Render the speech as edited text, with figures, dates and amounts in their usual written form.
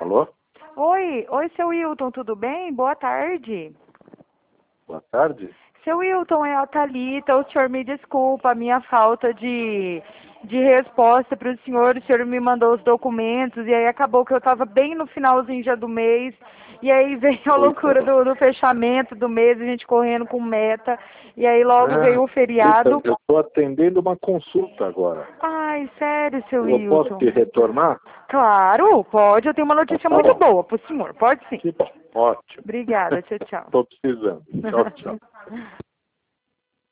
Alô? Oi, seu Wilton, tudo bem? Boa tarde. Boa tarde. Seu Wilton, é a Thalita. O senhor me desculpa a minha falta de resposta para o senhor me mandou os documentos, e aí acabou que eu estava bem no finalzinho já do mês, e aí veio a loucura do fechamento do mês, a gente correndo com meta, e aí logo veio o feriado. Eu estou atendendo uma consulta agora. Ai, sério, seu Eu posso Wilton? te retornar? Claro, pode. Eu tenho uma notícia muito boa para o senhor. Pode sim. Que bom, ótimo. Obrigada, tchau, tchau. Estou precisando. Tchau, tchau.